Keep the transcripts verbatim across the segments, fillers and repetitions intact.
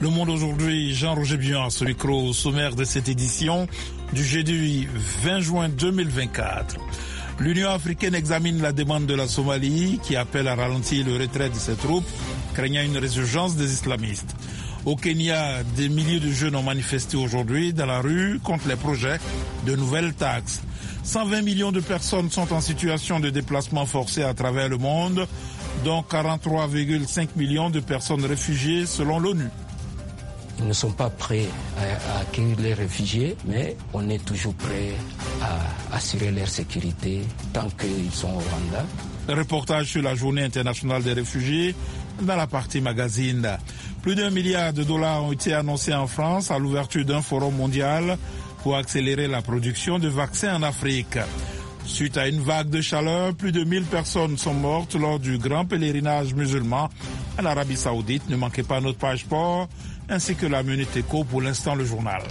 Le Monde aujourd'hui, Jean-Roger Bion, ce micro au sommaire de cette édition du jeudi vingt juin deux mille vingt-quatre. L'Union africaine examine la demande de la Somalie qui appelle à ralentir le retrait de ses troupes, craignant une résurgence des islamistes. Au Kenya, des milliers de jeunes ont manifesté aujourd'hui dans la rue contre les projets de nouvelles taxes. cent vingt millions de personnes sont en situation de déplacement forcé à travers le monde, dont quarante-trois virgule cinq millions de personnes réfugiées selon l'ONU. Ils ne sont pas prêts à, à accueillir les réfugiés, mais on est toujours prêt à assurer leur sécurité tant qu'ils sont au Rwanda. Reportage sur la journée internationale des réfugiés dans la partie magazine. Plus d'un milliard de dollars ont été annoncés en France à l'ouverture d'un forum mondial pour accélérer la production de vaccins en Afrique. Suite à une vague de chaleur, plus de mille personnes sont mortes lors du grand pèlerinage musulman en Arabie Saoudite. Ne manquez pas notre page sport ainsi que la Minute Éco, pour l'instant le journal.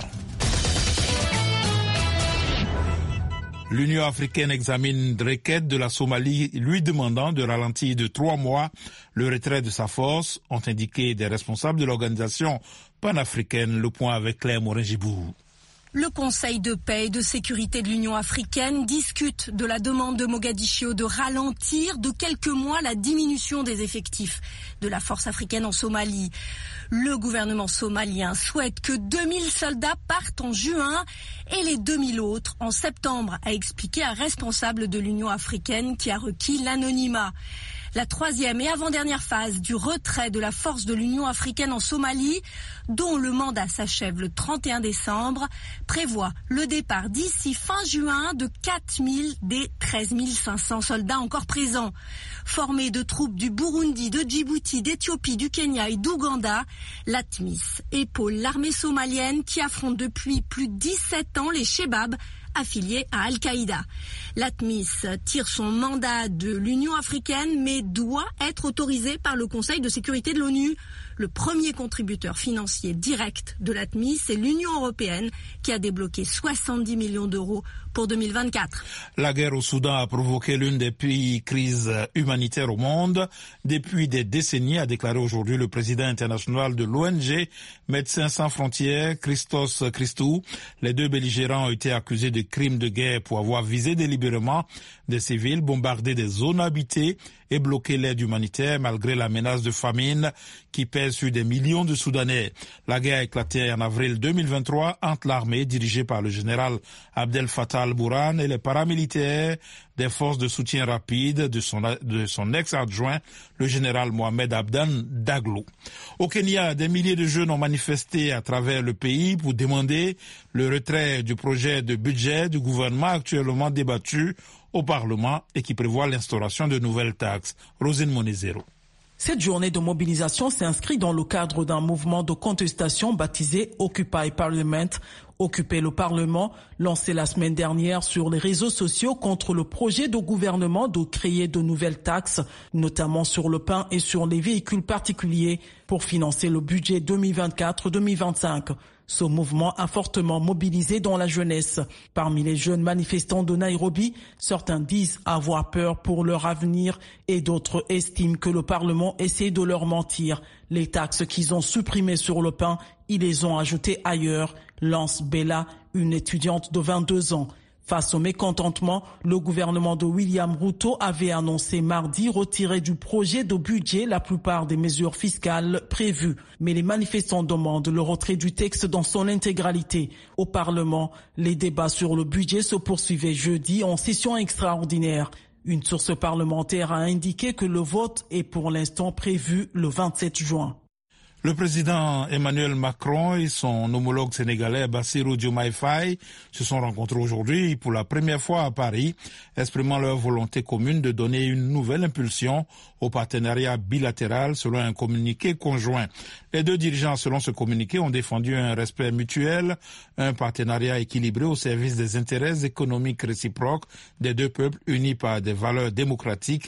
L'Union africaine examine une requête de la Somalie lui demandant de ralentir de trois mois le retrait de sa force, ont indiqué des responsables de l'organisation panafricaine. Le point avec Claire Morin-Gibou. Le Conseil de paix et de sécurité de l'Union africaine discute de la demande de Mogadiscio de ralentir de quelques mois la diminution des effectifs de la force africaine en Somalie. Le gouvernement somalien souhaite que deux mille soldats partent en juin et les deux mille autres en septembre, a expliqué un responsable de l'Union africaine qui a requis l'anonymat. La troisième et avant-dernière phase du retrait de la force de l'Union africaine en Somalie, dont le mandat s'achève le trente et un décembre, prévoit le départ d'ici fin juin de quatre mille des treize mille cinq cents soldats encore présents. Formés de troupes du Burundi, de Djibouti, d'Éthiopie, du Kenya et d'Ouganda, l'ATMIS épaule l'armée somalienne qui affronte depuis plus de dix-sept ans les Chebabs, affilié à Al-Qaïda. L'ATMIS tire son mandat de l'Union africaine mais doit être autorisé par le Conseil de sécurité de l'ONU. Le premier contributeur financier direct de l'ATMIS, c'est l'Union européenne qui a débloqué soixante-dix millions d'euros pour deux mille vingt-quatre. La guerre au Soudan a provoqué l'une des pires crises humanitaires au monde depuis des décennies, a déclaré aujourd'hui le président international de l'O N G Médecins sans frontières, Christos Christou. Les deux belligérants ont été accusés de crimes de guerre pour avoir visé délibérément des civils, bombardé des zones habitées et bloqué l'aide humanitaire malgré la menace de famine qui pèse sur des millions de Soudanais. La guerre a éclaté en avril deux mille vingt-trois entre l'armée dirigée par le général Abdel Fattah al-Burhan et les paramilitaires des forces de soutien rapide de son, de son ex-adjoint, le général Mohamed Abdan Daglo. Au Kenya, des milliers de jeunes ont manifesté à travers le pays pour demander le retrait du projet de budget du gouvernement actuellement débattu au Parlement et qui prévoit l'instauration de nouvelles taxes. Rosine Monezero. Cette journée de mobilisation s'inscrit dans le cadre d'un mouvement de contestation baptisé Occupy Parliament, Occuper le Parlement, lancé la semaine dernière sur les réseaux sociaux contre le projet de gouvernement de créer de nouvelles taxes, notamment sur le pain et sur les véhicules particuliers, pour financer le budget deux mille vingt-quatre deux mille vingt-cinq. Ce mouvement a fortement mobilisé dans la jeunesse. Parmi les jeunes manifestants de Nairobi, certains disent avoir peur pour leur avenir et d'autres estiment que le Parlement essaie de leur mentir. Les taxes qu'ils ont supprimées sur le pain, ils les ont ajoutées ailleurs, lance Bella, une étudiante de vingt-deux ans. Face au mécontentement, le gouvernement de William Ruto avait annoncé mardi retirer du projet de budget la plupart des mesures fiscales prévues. Mais les manifestants demandent le retrait du texte dans son intégralité. Au Parlement, les débats sur le budget se poursuivaient jeudi en session extraordinaire. Une source parlementaire a indiqué que le vote est pour l'instant prévu le vingt-sept juin. Le président Emmanuel Macron et son homologue sénégalais Bassirou Diomaye Faye se sont rencontrés aujourd'hui pour la première fois à Paris, exprimant leur volonté commune de donner une nouvelle impulsion au partenariat bilatéral selon un communiqué conjoint. Les deux dirigeants, selon ce communiqué, ont défendu un respect mutuel, un partenariat équilibré au service des intérêts économiques réciproques des deux peuples unis par des valeurs démocratiques,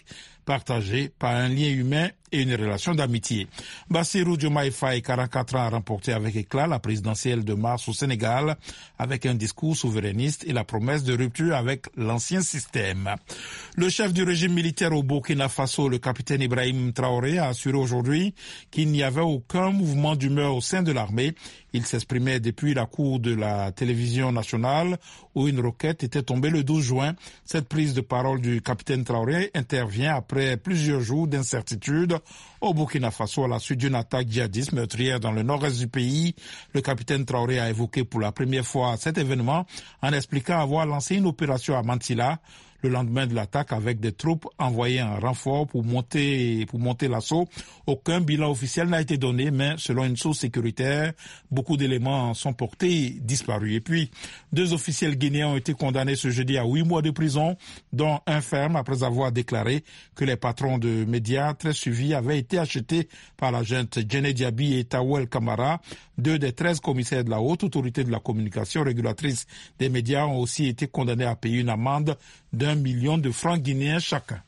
partagée par un lien humain et une relation d'amitié. Bassirou Diomaye Faye, quarante-quatre ans, a remporté avec éclat la présidentielle de mars au Sénégal avec un discours souverainiste et la promesse de rupture avec l'ancien système. Le chef du régime militaire au Burkina Faso, le capitaine Ibrahim Traoré, a assuré aujourd'hui qu'il n'y avait aucun mouvement d'humeur au sein de l'armée. Il s'exprimait depuis la cour de la télévision nationale où une roquette était tombée le douze juin. Cette prise de parole du capitaine Traoré intervient après plusieurs jours d'incertitude au Burkina Faso à la suite d'une attaque djihadiste meurtrière dans le nord-est du pays. Le capitaine Traoré a évoqué pour la première fois cet événement en expliquant avoir lancé une opération à Mantilla le lendemain de l'attaque avec des troupes envoyées en renfort pour monter, pour monter l'assaut. Aucun bilan officiel n'a été donné, mais selon une source sécuritaire, beaucoup d'éléments sont portés disparus. Et puis, deux officiels guinéens ont été condamnés ce jeudi à huit mois de prison, dont un ferme après avoir déclaré que les patrons de médias très suivis avaient été achetés par la junte Djené Diaby et Tawel Kamara. Deux des treize commissaires de la haute autorité de la communication régulatrice des médias ont aussi été condamnés à payer une amende d'un million de francs guinéens chacun.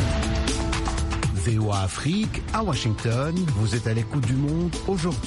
V O A Afrique, à Washington, vous êtes à l'écoute du monde aujourd'hui.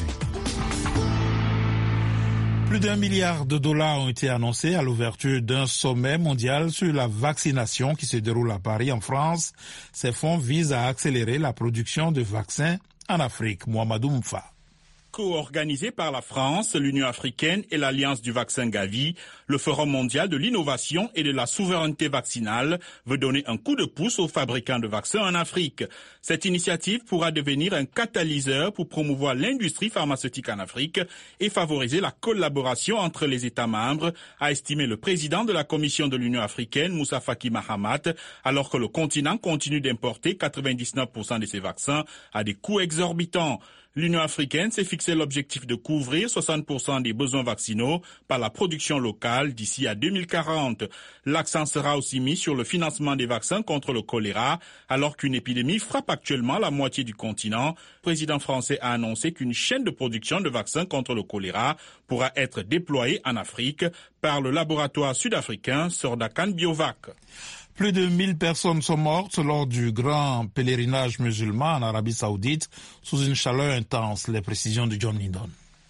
Plus d'un milliard de dollars ont été annoncés à l'ouverture d'un sommet mondial sur la vaccination qui se déroule à Paris, en France. Ces fonds visent à accélérer la production de vaccins en Afrique. Mohamedou Mfa. Co-organisé par la France, l'Union africaine et l'Alliance du vaccin Gavi, le Forum mondial de l'innovation et de la souveraineté vaccinale veut donner un coup de pouce aux fabricants de vaccins en Afrique. Cette initiative pourra devenir un catalyseur pour promouvoir l'industrie pharmaceutique en Afrique et favoriser la collaboration entre les États membres, a estimé le président de la Commission de l'Union africaine, Moussa Faki Mahamat, alors que le continent continue d'importer quatre-vingt-dix-neuf pour cent de ses vaccins à des coûts exorbitants. L'Union africaine s'est fixé l'objectif de couvrir soixante pour cent des besoins vaccinaux par la production locale d'ici à deux mille quarante. L'accent sera aussi mis sur le financement des vaccins contre le choléra, alors qu'une épidémie frappe actuellement la moitié du continent. Le président français a annoncé qu'une chaîne de production de vaccins contre le choléra pourra être déployée en Afrique par le laboratoire sud-africain Sordakan Biovac. Plus de mille personnes sont mortes lors du grand pèlerinage musulman en Arabie Saoudite sous une chaleur intense. Les précisions de John Lindon.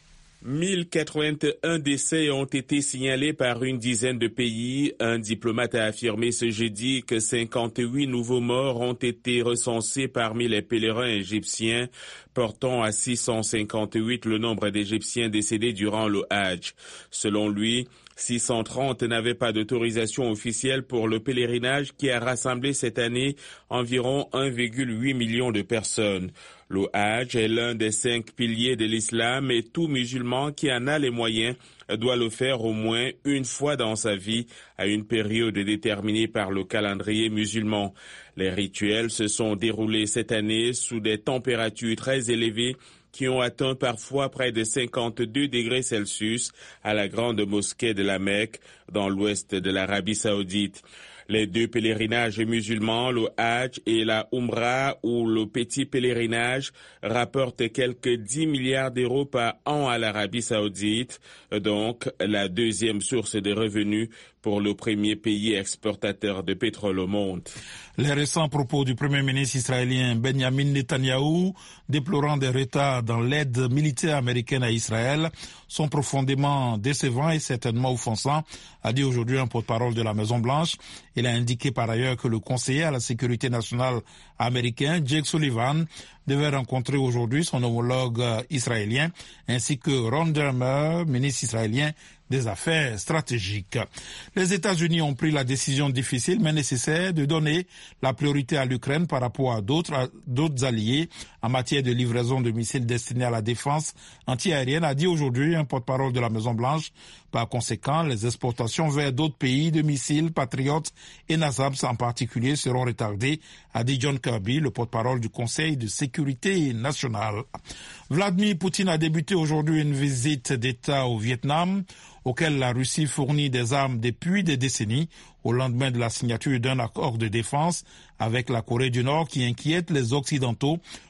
mille quatre-vingt-un décès ont été signalés par une dizaine de pays. Un diplomate a affirmé ce jeudi que cinquante-huit nouveaux morts ont été recensés parmi les pèlerins égyptiens, portant à six cent cinquante-huit le nombre d'Égyptiens décédés durant le Hajj. Selon lui, six cent trente n'avaient pas d'autorisation officielle pour le pèlerinage qui a rassemblé cette année environ un virgule huit million de personnes. Le Hajj est l'un des cinq piliers de l'islam et tout musulman qui en a les moyens doit le faire au moins une fois dans sa vie à une période déterminée par le calendrier musulman. Les rituels se sont déroulés cette année sous des températures très élevées qui ont atteint parfois près de cinquante-deux degrés Celsius à la grande mosquée de la Mecque, dans l'ouest de l'Arabie Saoudite. Les deux pèlerinages musulmans, le Hajj et la Umrah ou le petit pèlerinage, rapportent quelques dix milliards d'euros par an à l'Arabie Saoudite, donc la deuxième source de revenus pour le premier pays exportateur de pétrole au monde. Les récents propos du Premier ministre israélien Benjamin Netanyahou, déplorant des retards dans l'aide militaire américaine à Israël, sont profondément décevants et certainement offensants, a dit aujourd'hui un porte-parole de la Maison-Blanche. Il a indiqué par ailleurs que le conseiller à la sécurité nationale américain, Jake Sullivan, devait rencontrer aujourd'hui son homologue israélien, ainsi que Ron Dermer, ministre israélien des Affaires stratégiques. Les États-Unis ont pris la décision difficile mais nécessaire de donner la priorité à l'Ukraine par rapport à d'autres, d'autres alliés en matière de livraison de missiles destinés à la défense antiaérienne, a dit aujourd'hui un porte-parole de la Maison-Blanche. Par conséquent, les exportations vers d'autres pays de missiles, Patriot et NASAMS en particulier seront retardées, a dit John Kirby, le porte-parole du Conseil de sécurité nationale. Vladimir Poutine a débuté aujourd'hui une visite d'État au Vietnam, auquel la Russie fournit des armes depuis des décennies, au lendemain de la signature d'un accord de défense avec la Corée du Nord qui inquiète les Occidentaux.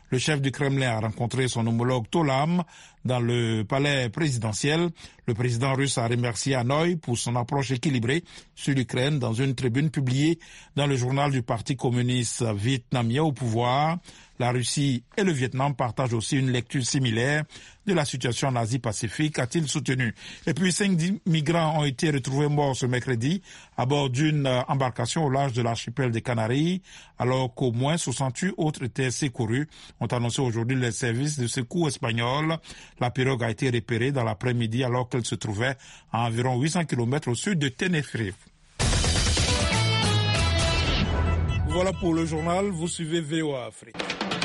Le chef du Kremlin a rencontré son homologue Tolam dans le palais présidentiel. Le président russe a remercié Hanoï pour son approche équilibrée sur l'Ukraine dans une tribune publiée dans le journal du Parti communiste vietnamien au pouvoir. La Russie et le Vietnam partagent aussi une lecture similaire de la situation en Asie-Pacifique, a-t-il soutenu. Et puis, cinq migrants ont été retrouvés morts ce mercredi à bord d'une embarcation au large de l'archipel des Canaries, alors qu'au moins soixante-huit autres étaient secourus, ont annoncé aujourd'hui les services de secours espagnols. La pirogue a été repérée dans l'après-midi alors qu'elle se trouvait à environ huit cents kilomètres au sud de Tenerife. Voilà pour le journal, vous suivez V O A Afrique.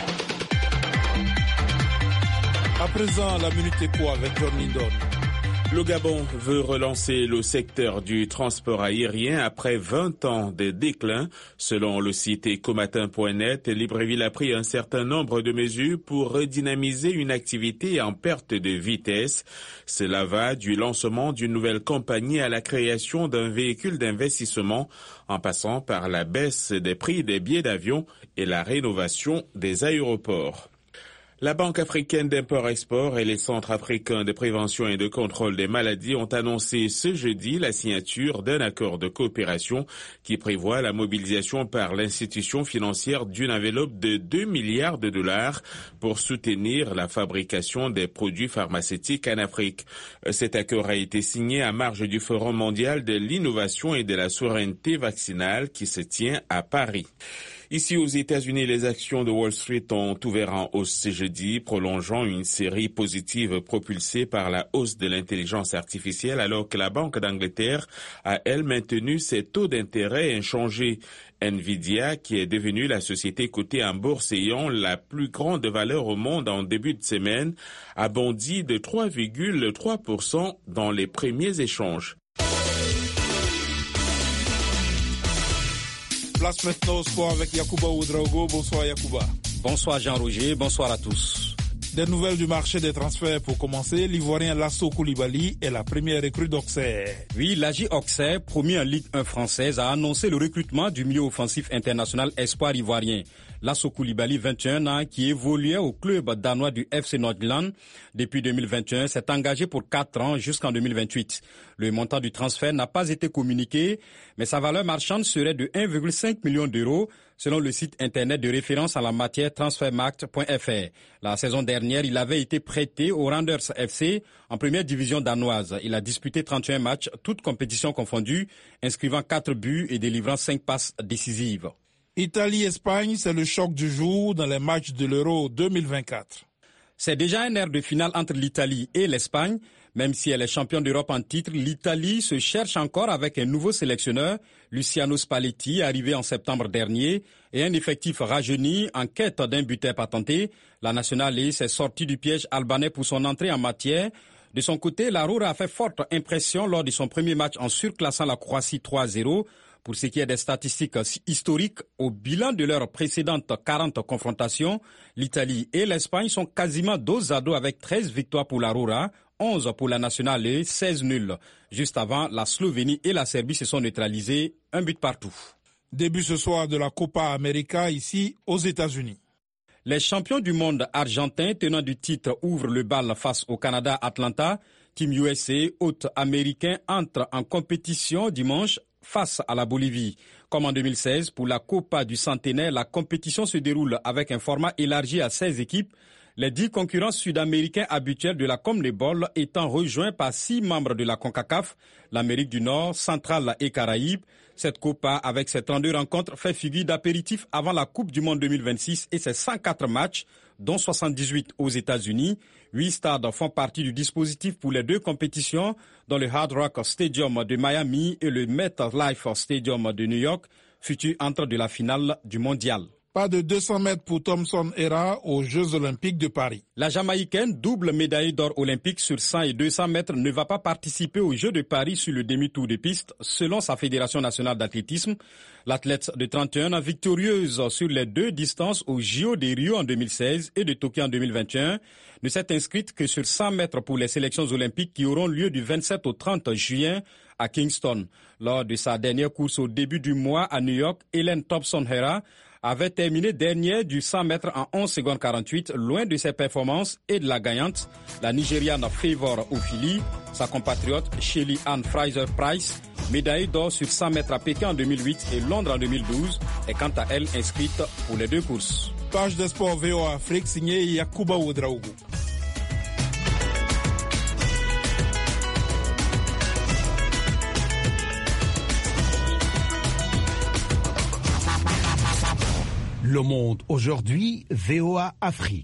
À présent, la Minute Éco avec John Lindon. Le Gabon veut relancer le secteur du transport aérien après vingt ans de déclin. Selon le site ecomatin point net, Libreville a pris un certain nombre de mesures pour redynamiser une activité en perte de vitesse. Cela va du lancement d'une nouvelle compagnie à la création d'un véhicule d'investissement, en passant par la baisse des prix des billets d'avion et la rénovation des aéroports. La Banque africaine d'import-export et les centres africains de prévention et de contrôle des maladies ont annoncé ce jeudi la signature d'un accord de coopération qui prévoit la mobilisation par l'institution financière d'une enveloppe de deux milliards de dollars pour soutenir la fabrication des produits pharmaceutiques en Afrique. Cet accord a été signé à marge du Forum mondial de l'innovation et de la souveraineté vaccinale qui se tient à Paris. Ici aux États-Unis, les actions de Wall Street ont ouvert en hausse ce jeudi, prolongeant une série positive propulsée par la hausse de l'intelligence artificielle, alors que la Banque d'Angleterre a, elle, maintenu ses taux d'intérêt inchangés. Nvidia, qui est devenue la société cotée en bourse ayant la plus grande valeur au monde en début de semaine, a bondi de trois virgule trois pour cent dans les premiers échanges. Place maintenant au sport avec Yacouba Ouedraogo. Bonsoir Yacouba. Bonsoir Jean-Roger, bonsoir à tous. Des nouvelles du marché des transferts pour commencer. L'Ivoirien Lasso Koulibaly est la première recrue d'Auxerre. Oui, l'A J Auxerre, promu en Ligue un française, a annoncé le recrutement du milieu offensif international espoir ivoirien. Lasso Koulibaly, vingt et un ans, qui évoluait au club danois du F C Nordland depuis deux mille vingt et un, s'est engagé pour quatre ans jusqu'en deux mille vingt-huit. Le montant du transfert n'a pas été communiqué, mais sa valeur marchande serait de un virgule cinq million d'euros, selon le site internet de référence en la matière transfermarkt point F R. La saison dernière, il avait été prêté au Randers F C en première division danoise. Il a disputé trente et un matchs, toutes compétitions confondues, inscrivant quatre buts et délivrant cinq passes décisives. Italie-Espagne, c'est le choc du jour dans les matchs de l'Euro deux mille vingt-quatre. C'est déjà un air de finale entre l'Italie et l'Espagne. Même si elle est championne d'Europe en titre, l'Italie se cherche encore avec un nouveau sélectionneur, Luciano Spalletti, arrivé en septembre dernier, et un effectif rajeuni en quête d'un buteur patenté. La nationale s'est sortie du piège albanais pour son entrée en matière. De son côté, la Roura a fait forte impression lors de son premier match en surclassant la Croatie trois à zéro. Pour ce qui est des statistiques historiques, au bilan de leurs précédentes quarante confrontations, l'Italie et l'Espagne sont quasiment dos à dos avec treize victoires pour la Roura, onze pour la nationale et seize nuls. Juste avant, la Slovénie et la Serbie se sont neutralisés, un but partout. Début ce soir de la Copa América ici aux États-Unis. Les champions du monde argentins tenant du titre ouvrent le bal face au Canada Atlanta. Team U S A, hôte américain, entre en compétition dimanche face à la Bolivie. Comme en deux mille seize, pour la Copa du Centenaire, la compétition se déroule avec un format élargi à seize équipes. Les dix concurrents sud-américains habituels de la CONMEBOL étant rejoints par six membres de la CONCACAF, l'Amérique du Nord, Centrale et Caraïbes. Cette Copa, avec ses trente-deux rencontres, fait figure d'apéritif avant la Coupe du Monde deux mille vingt-six et ses cent quatre matchs, dont soixante-dix-huit aux États-Unis. Huit stades font partie du dispositif pour les deux compétitions, dans le Hard Rock Stadium de Miami et le MetLife Stadium de New York, futur entre de la finale du mondial. Pas de deux cents mètres pour Thomson Hera aux Jeux Olympiques de Paris. La Jamaïcaine, double médaille d'or olympique sur cent et deux cents mètres, ne va pas participer aux Jeux de Paris sur le demi-tour de piste, selon sa Fédération nationale d'athlétisme. L'athlète de trente et un ans, victorieuse sur les deux distances aux J O de Rio en deux mille seize et de Tokyo en deux mille vingt et un, ne s'est inscrite que sur cent mètres pour les sélections olympiques qui auront lieu du vingt-sept au trente juin à Kingston. Lors de sa dernière course au début du mois à New York, Hélène Thompson Hera avait terminé dernière du cent mètres en onze secondes quarante-huit, loin de ses performances et de la gagnante, la Nigériane Favour Ofili. Sa compatriote Shelly Ann Fraser-Price, médaillée d'or sur cent mètres à Pékin en deux mille huit et Londres en deux mille douze, est quant à elle inscrite pour les deux courses. Page de sport V O A Afrique signée Yakuba Ouedraogo. Le Monde aujourd'hui, V O A Afrique.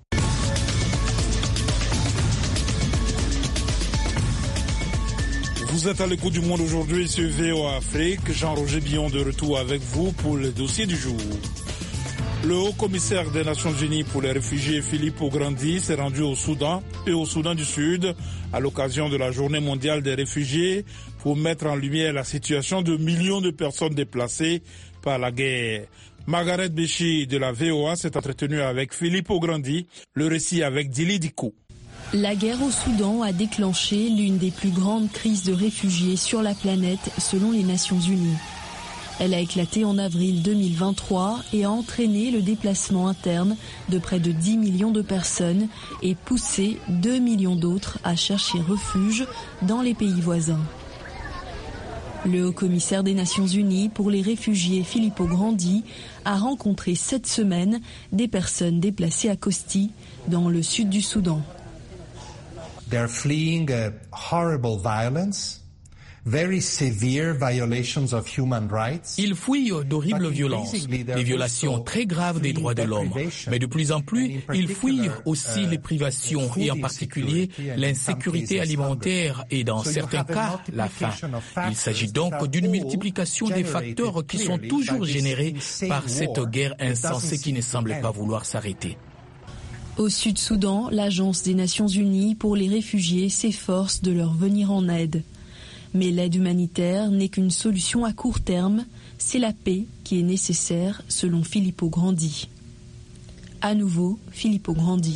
Vous êtes à l'écoute du Monde aujourd'hui sur V O A Afrique. Jean-Roger Billon de retour avec vous pour le dossier du jour. Le haut-commissaire des Nations Unies pour les réfugiés, Filippo Grandi, s'est rendu au Soudan et au Soudan du Sud à l'occasion de la Journée mondiale des réfugiés pour mettre en lumière la situation de millions de personnes déplacées par la guerre. Margaret Béchi de la V O A s'est entretenue avec Filippo Grandi, le récit avec Dili Diko. La guerre au Soudan a déclenché l'une des plus grandes crises de réfugiés sur la planète selon les Nations Unies. Elle a éclaté en avril deux mille vingt-trois et a entraîné le déplacement interne de près de dix millions de personnes et poussé deux millions d'autres à chercher refuge dans les pays voisins. Le haut-commissaire des Nations Unies pour les réfugiés, Filippo Grandi, a rencontré cette semaine des personnes déplacées à Kosti, dans le sud du Soudan. They're fleeing a horrible violence, very severe violations of human rights. Ils fuient d'horribles violences, des violations très graves des droits de l'homme. Mais de plus en plus, ils fuient aussi les privations et en particulier l'insécurité alimentaire et dans certains cas, la faim. Il s'agit donc d'une multiplication des facteurs qui sont toujours générés par cette guerre insensée qui ne semble pas vouloir s'arrêter. Au Sud-Soudan, l'Agence des Nations Unies pour les réfugiés s'efforce de leur venir en aide. Mais l'aide humanitaire n'est qu'une solution à court terme, c'est la paix qui est nécessaire, selon Filippo Grandi. À nouveau, Filippo Grandi.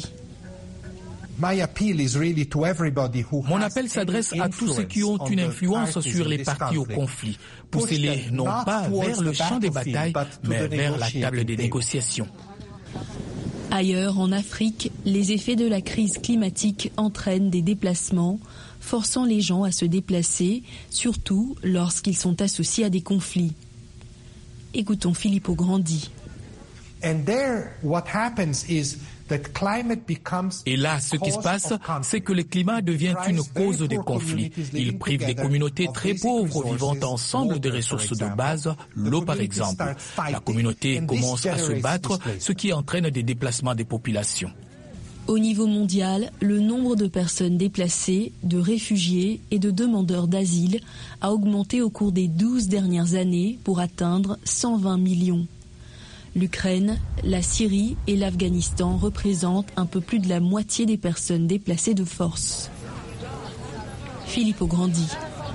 Mon appel s'adresse à tous ceux qui ont une influence sur les parties au conflit. Poussez-les non pas vers le champ des batailles, mais vers la table des négociations. Ailleurs, en Afrique, les effets de la crise climatique entraînent des déplacements, forçant les gens à se déplacer, surtout lorsqu'ils sont associés à des conflits. Écoutons Filippo Grandi. And there, what happens is Et là, ce qui se passe, c'est que le climat devient une cause des conflits. Il prive des communautés très pauvres vivant ensemble des ressources de base, l'eau par exemple. La communauté commence à se battre, ce qui entraîne des déplacements des populations. Au niveau mondial, le nombre de personnes déplacées, de réfugiés et de demandeurs d'asile a augmenté au cours des douze dernières années pour atteindre cent vingt millions. L'Ukraine, la Syrie et l'Afghanistan représentent un peu plus de la moitié des personnes déplacées de force. Filippo Grandi.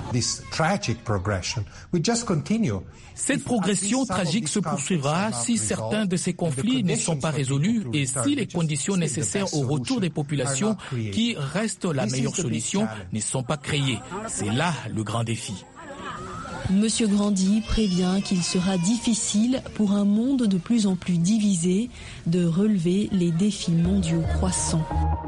Cette progression tragique se poursuivra si certains de ces conflits ne sont pas résolus et si les conditions nécessaires au retour des populations, qui restent la meilleure solution, ne sont pas créées. C'est là le grand défi. Monsieur Grandi prévient qu'il sera difficile pour un monde de plus en plus divisé de relever les défis mondiaux croissants.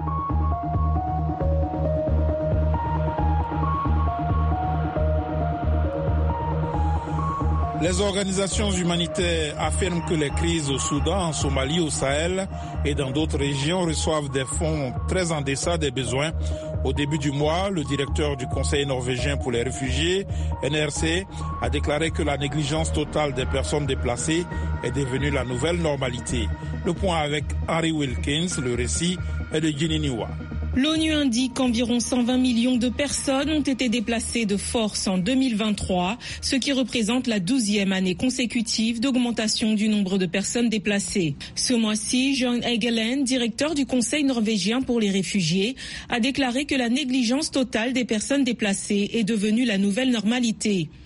Les organisations humanitaires affirment que les crises au Soudan, en Somalie, au Sahel et dans d'autres régions reçoivent des fonds très en deçà des besoins. Au début du mois, le directeur du Conseil norvégien pour les réfugiés, N R C, a déclaré que la négligence totale des personnes déplacées est devenue la nouvelle normalité. Le point avec Harry Wilkins, le récit est de Ginny Niwa. L'ONU indique qu'environ cent vingt millions de personnes ont été déplacées de force en deux mille vingt-trois, ce qui représente la douzième année consécutive d'augmentation du nombre de personnes déplacées. Ce mois-ci, John Egeland, directeur du Conseil norvégien pour les réfugiés, a déclaré que la négligence totale des personnes déplacées est devenue la nouvelle normalité.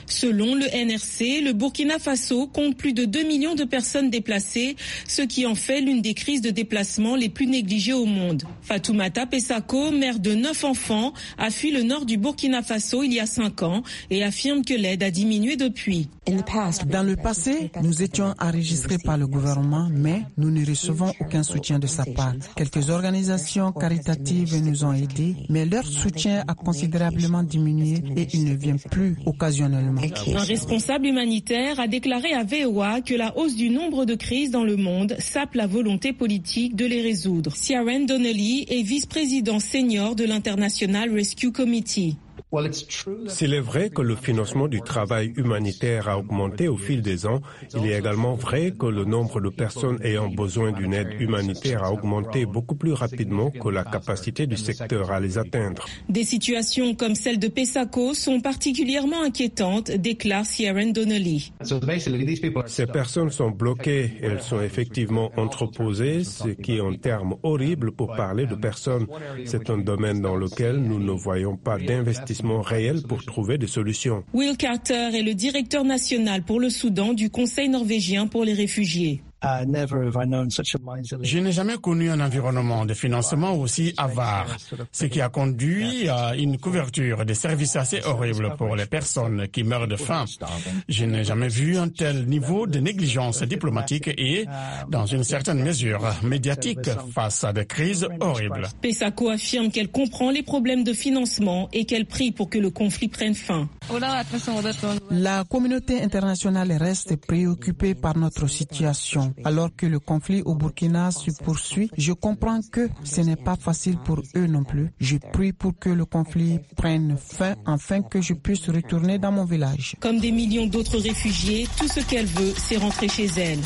Selon le N R C, le Burkina Faso compte plus de deux millions de personnes déplacées, ce qui en fait l'une des crises de déplacement les plus négligées au monde. Fatoumata Pessako, mère de neuf enfants, a fui le nord du Burkina Faso il y a cinq ans et affirme que l'aide a diminué depuis. Dans le passé, nous étions enregistrés par le gouvernement, mais nous ne recevons aucun soutien de sa part. Quelques organisations caritatives nous ont aidés, mais leur soutien a considérablement diminué et il ne vient plus occasionnellement. Un responsable humanitaire a déclaré à V O A que la hausse du nombre de crises dans le monde sape la volonté politique de les résoudre. Ciaran Donnelly est vice-président senior de l'International Rescue Committee. S'il est vrai que le financement du travail humanitaire a augmenté au fil des ans, il est également vrai que le nombre de personnes ayant besoin d'une aide humanitaire a augmenté beaucoup plus rapidement que la capacité du secteur à les atteindre. Des situations comme celle de Pessako sont particulièrement inquiétantes, déclare Ciaran Donnelly. Ces personnes sont bloquées, elles sont effectivement entreposées, ce qui est un terme horrible pour parler de personnes. C'est un domaine dans lequel nous ne voyons pas d'investissement réel pour trouver des solutions. Will Carter est le directeur national pour le Soudan du Conseil norvégien pour les réfugiés. Je n'ai jamais connu un environnement de financement aussi avare, ce qui a conduit à une couverture des services assez horrible pour les personnes qui meurent de faim. Je n'ai jamais vu un tel niveau de négligence diplomatique et, dans une certaine mesure, médiatique face à des crises horribles. Pessako affirme qu'elle comprend les problèmes de financement et qu'elle prie pour que le conflit prenne fin. La communauté internationale reste préoccupée par notre situation. Alors que le conflit au Burkina se poursuit, je comprends que ce n'est pas facile pour eux non plus. Je prie pour que le conflit prenne fin afin que je puisse retourner dans mon village. Comme des millions d'autres réfugiés, tout ce qu'elle veut, c'est rentrer chez elle.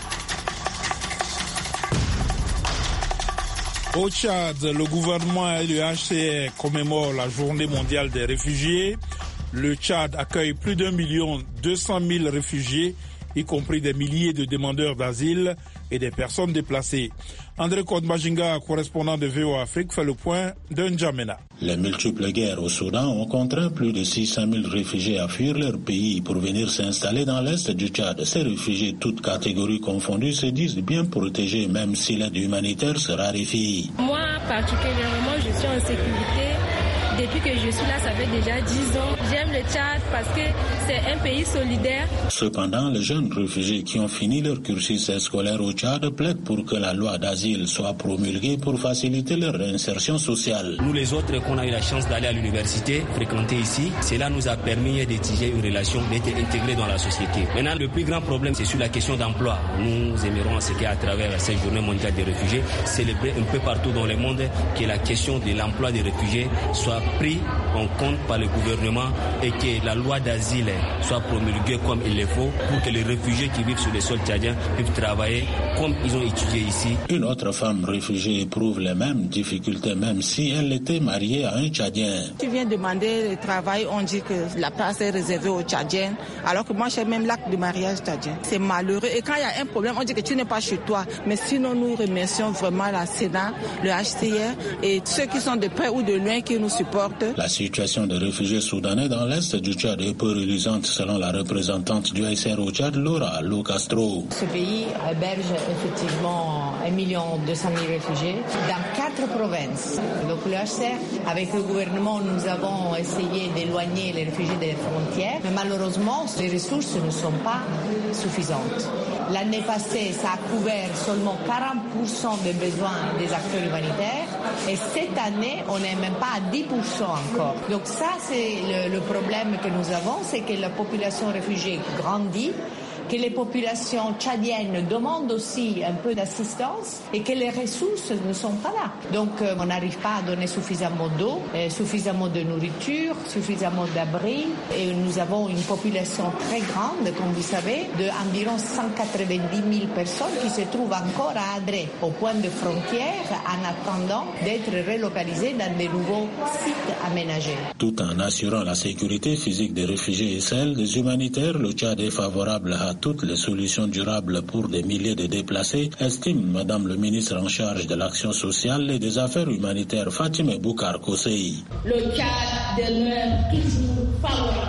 Au Tchad, le gouvernement et le H C R commémorent la journée mondiale des réfugiés. Le Tchad accueille plus d'un million deux cent mille réfugiés, y compris des milliers de demandeurs d'asile et des personnes déplacées. André Kodmajinga, correspondant de V O A Afrique, fait le point de N'Djamena. Les multiples guerres au Soudan ont contraint plus de six cent mille réfugiés à fuir leur pays pour venir s'installer dans l'est du Tchad. Ces réfugiés, toutes catégories confondues, se disent bien protégés, même si l'aide humanitaire se raréfie. Moi, particulièrement, je suis en sécurité. Depuis que je suis là, ça fait déjà dix ans. J'aime le Tchad parce que c'est un pays solidaire. Cependant, les jeunes réfugiés qui ont fini leur cursus scolaire au Tchad plaident pour que la loi d'asile soit promulguée pour faciliter leur réinsertion sociale. Nous les autres, qu'on a eu la chance d'aller à l'université, fréquenter ici, cela nous a permis d'étiger une relation, d'être intégrés dans la société. Maintenant, le plus grand problème, c'est sur la question d'emploi. Nous aimerons ce qu'à travers cette journée mondiale des réfugiés, célébrer un peu partout dans le monde que la question de l'emploi des réfugiés soit pris en compte par le gouvernement et que la loi d'asile soit promulguée comme il le faut pour que les réfugiés qui vivent sur le sol tchadien puissent travailler comme ils ont étudié ici. Une autre femme réfugiée éprouve les mêmes difficultés même si elle était mariée à un Tchadien. Tu viens demander le travail, on dit que la place est réservée aux Tchadiens alors que moi j'ai même l'acte de mariage tchadien. C'est malheureux et quand il y a un problème on dit que tu n'es pas chez toi. Mais sinon nous remercions vraiment la Sénat, le H C R et ceux qui sont de près ou de loin qui nous supportent. La situation des réfugiés soudanais dans l'est du Tchad est peu reluisante selon la représentante du H C R au Tchad, Laura Locastro. Ce pays héberge effectivement un million deux cent mille réfugiés dans quatre provinces. Donc le H C R, avec le gouvernement, nous avons essayé d'éloigner les réfugiés des frontières, mais malheureusement, les ressources ne sont pas suffisantes. L'année passée, ça a couvert seulement quarante pour cent des besoins des acteurs humanitaires et cette année, on n'est même pas à dix pour cent encore. Donc ça, c'est le, le problème que nous avons, c'est que la population réfugiée grandit, que les populations tchadiennes demandent aussi un peu d'assistance et que les ressources ne sont pas là. Donc euh, on n'arrive pas à donner suffisamment d'eau, euh, suffisamment de nourriture, suffisamment d'abri et nous avons une population très grande, comme vous savez, d'environ cent quatre-vingt-dix mille personnes qui se trouvent encore à Adré, au point de frontière, en attendant d'être relocalisées dans de nouveaux sites aménagés. Tout en assurant la sécurité physique des réfugiés et celle des humanitaires, le Tchad est favorable à toutes les solutions durables pour des milliers de déplacés, estime Madame le ministre en charge de l'action sociale et des affaires humanitaires Fatima Boukar Kosei. Le Tchad demeure toujours favorable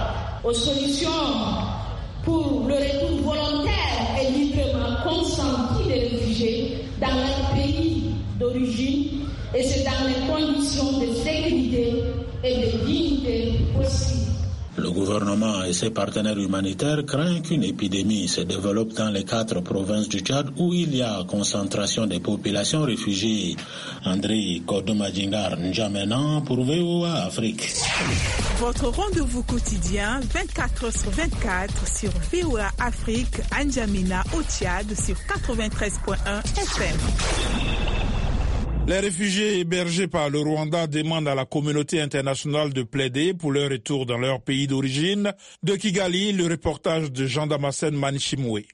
aux solutions pour le retour volontaire et librement consenti des réfugiés dans leur pays d'origine, et c'est dans les conditions de sécurité et de dignité possibles. Le gouvernement et ses partenaires humanitaires craignent qu'une épidémie se développe dans les quatre provinces du Tchad où il y a concentration des populations réfugiées. André Kodomadjingar N'Djamena pour V O A Afrique. Votre rendez-vous quotidien vingt-quatre heures sur vingt-quatre sur V O A Afrique, N'Djamena au Tchad sur quatre-vingt-treize point un F M. Les réfugiés hébergés par le Rwanda demandent à la communauté internationale de plaider pour leur retour dans leur pays d'origine. De Kigali, le reportage de Jean Damascène Manishimwe.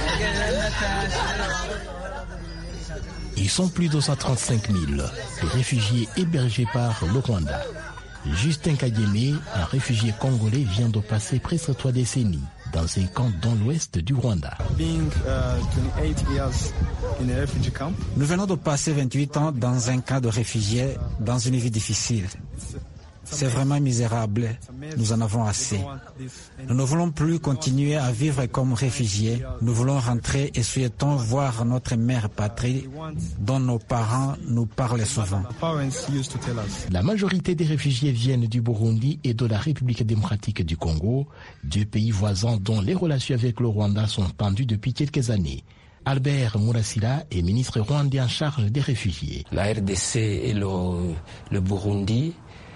Ils sont plus de cent trente-cinq mille, les réfugiés hébergés par le Rwanda. Justin Kageme, un réfugié congolais, vient de passer presque trois décennies dans un camp dans l'ouest du Rwanda. Nous venons de passer vingt-huit ans dans un camp de réfugiés, dans une vie difficile. C'est vraiment misérable. Nous en avons assez. Nous ne voulons plus continuer à vivre comme réfugiés. Nous voulons rentrer et souhaitons voir notre mère patrie dont nos parents nous parlaient souvent. La majorité des réfugiés viennent du Burundi et de la République démocratique du Congo, deux pays voisins dont les relations avec le Rwanda sont tendues depuis quelques années. Albert Murasira est ministre rwandais en charge des réfugiés. La R D C et le, le Burundi,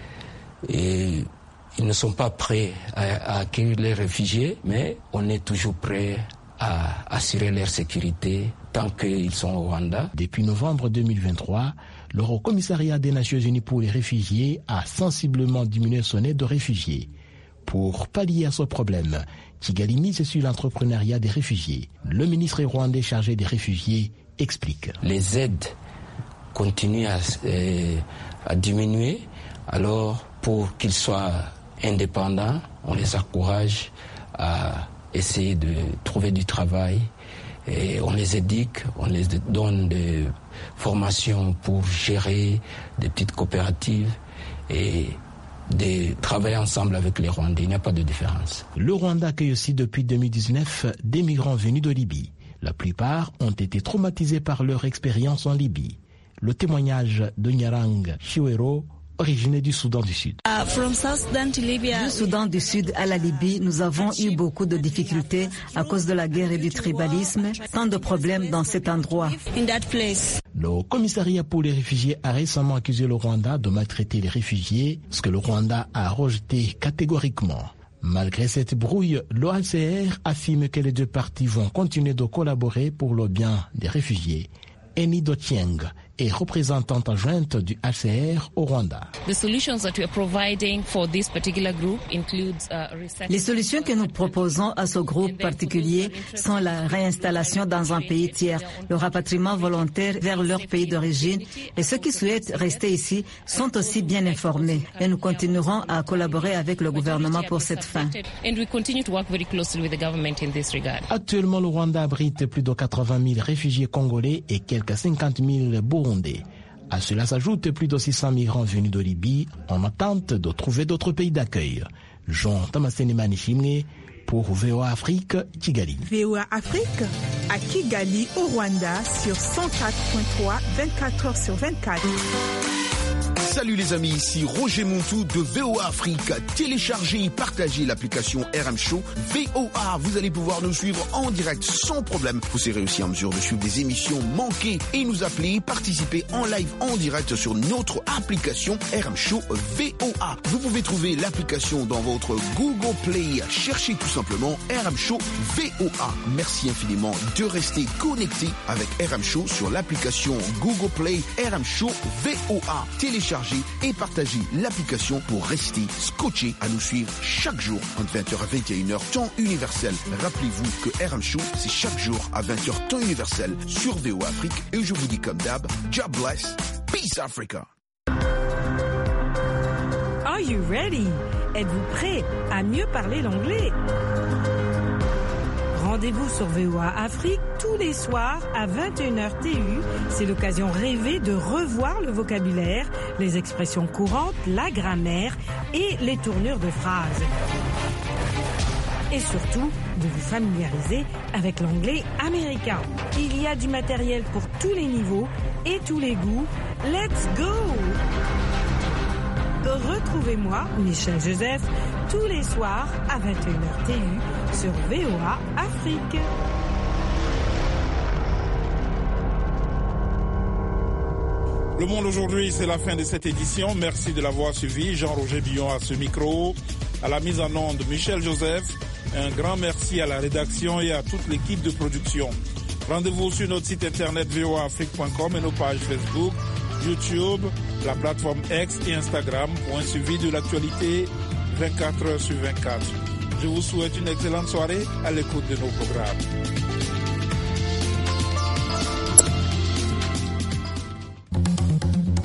et ils ne sont pas prêts à, à accueillir les réfugiés, mais on est toujours prêt à assurer leur sécurité tant qu'ils sont au Rwanda. Depuis novembre deux mille vingt-trois, le Haut Commissariat des Nations Unies pour les réfugiés a sensiblement diminué son aide aux réfugiés. Pour pallier à ce problème, Kigali mise sur l'entrepreneuriat des réfugiés. Le ministre rwandais chargé des réfugiés explique. Les aides continuent à, euh, à diminuer, alors pour qu'ils soient indépendants, on les encourage à essayer de trouver du travail et on les éduque, on les donne des formations pour gérer des petites coopératives et de travailler ensemble avec les Rwandais. Il n'y a pas de différence. Le Rwanda accueille aussi depuis deux mille dix-neuf des migrants venus de Libye. La plupart ont été traumatisés par leur expérience en Libye. Le témoignage de Nyarang Chiwero, originaire du Soudan du Sud. Uh, from South Sudan to Libya. Du Soudan du Sud à la Libye, nous avons eu beaucoup de difficultés à cause de la guerre et du tribalisme. Tant de problèmes dans cet endroit. In that place. Le commissariat pour les réfugiés a récemment accusé le Rwanda de maltraiter les réfugiés, ce que le Rwanda a rejeté catégoriquement. Malgré cette brouille, l'O H C R affirme que les deux parties vont continuer de collaborer pour le bien des réfugiés. Eni Dotieng est représentante adjointe du H C R au Rwanda. Les solutions que nous proposons à ce groupe particulier sont la réinstallation dans un pays tiers, le rapatriement volontaire vers leur pays d'origine, et ceux qui souhaitent rester ici sont aussi bien informés. Et nous continuerons à collaborer avec le gouvernement pour cette fin. Actuellement, le Rwanda abrite plus de quatre-vingt mille réfugiés congolais et quelques cinquante mille burundais. À cela s'ajoutent plus de six cents migrants venus de Libye en attente de trouver d'autres pays d'accueil. Jean Damascène Manishimwe pour V O A Afrique, Kigali. V O A Afrique à Kigali au Rwanda sur cent quatre point trois, vingt-quatre heures sur vingt-quatre. Salut les amis, ici Roger Montou de V O A Afrique. Téléchargez et partagez l'application R M Show V O A. Vous allez pouvoir nous suivre en direct sans problème. Vous serez aussi en mesure de suivre des émissions manquées et nous appeler, participer en live en direct sur notre application R M Show V O A. Vous pouvez trouver l'application dans votre Google Play. Cherchez tout simplement R M Show V O A. Merci infiniment de rester connecté avec R M Show sur l'application Google Play R M Show V O A. Téléchargez et partagez l'application pour rester scotché à nous suivre chaque jour entre vingt heures à vingt et une heures temps universel. Rappelez-vous que R M Show, c'est chaque jour à vingt heures temps universel sur V O A Afrique. Et je vous dis comme d'hab, God bless, peace Africa. Are you ready? Êtes-vous prêt à mieux parler l'anglais? Rendez-vous sur V O A Afrique tous les soirs à vingt et une heures T U. C'est l'occasion rêvée de revoir le vocabulaire, les expressions courantes, la grammaire et les tournures de phrases. et surtout de vous familiariser avec l'anglais américain. Il y a du matériel pour tous les niveaux et tous les goûts. Let's go! Retrouvez-moi, Michel Joseph, tous les soirs à vingt et une heures T U sur V O A Afrique. Le Monde aujourd'hui, c'est la fin de cette édition. Merci de l'avoir suivi. Jean-Roger Billon à ce micro. À la mise en onde, Michel Joseph. Un grand merci à la rédaction et à toute l'équipe de production. Rendez-vous sur notre site internet v o a afrique point com et nos pages Facebook, YouTube, la plateforme X et Instagram pour un suivi de l'actualité vingt-quatre heures sur vingt-quatre. Je vous souhaite une excellente soirée à l'écoute de nos programmes.